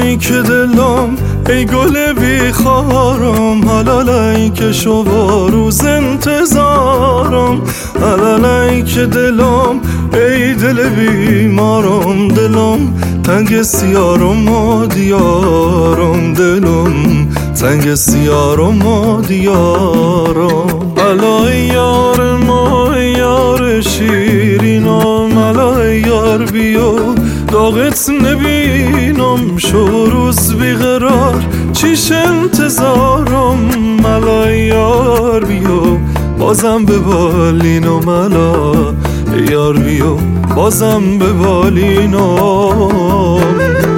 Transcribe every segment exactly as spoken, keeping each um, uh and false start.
الایی که دلم ای گل بیخارم، الایی که شو روز انتظارم، الایی که دلم ای دل بیمارم، دلم تنگ سیارم و دیارم، دلم تنگ سیارم و دیارم. الای یار ما یار شیرینم، الای یار بیا داغت نبینم، شو روز بیقرار چیش انتظارم، الای یار بیا بازم به بالینم، الای یار بیا بازم به بالینم.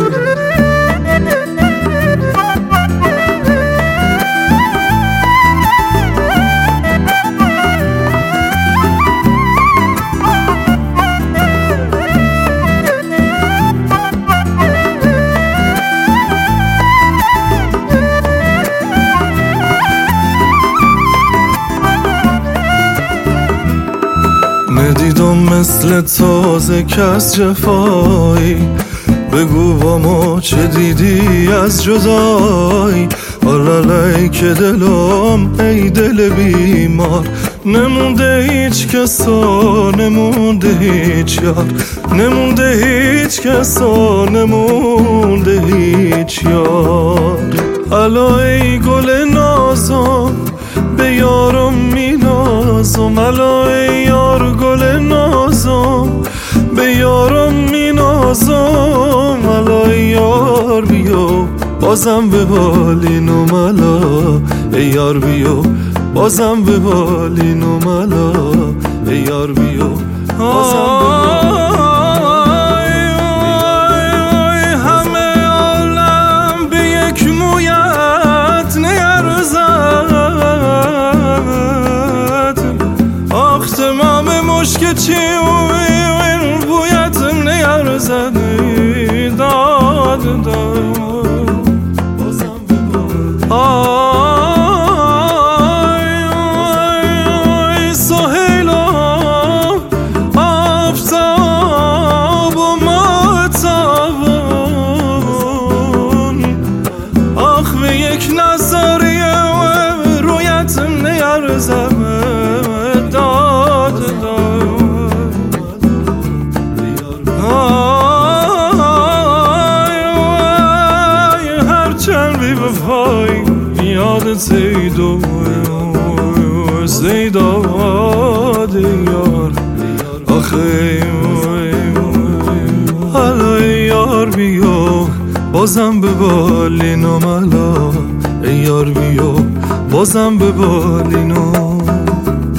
ندیدم مثل تازه کس جفایی، بگو با ما چه دیدی از جدایی، الایی که دلم ای دل بیمار، نمونده هیچ کسا نمونده هیچ یار، نمونده هیچ کسا نمونده هیچ یار. الایی گل نازم به یارم می نازم، الایی یار گل نازم به یارم می نازم، الایی یار بیا بازم به بالینم، الایی یار بیا بازم به بالینم، الایی یار بیا بازم به بالینم. همه عالم به یک مویت نیرزد، آخ تمام مشک چی و بویت نیرزد، داد داد بازم به بالینم. آی آی سهیلا آفتاب و ماتابون، آخ به یک نظریه رویت نیرزد، داد داد. آی آی هرچند بی وفایی یادت زیدو زیداد یار، آخه الای یار بیا بازم به بالینم، الای یار بیا بازم به بالینم.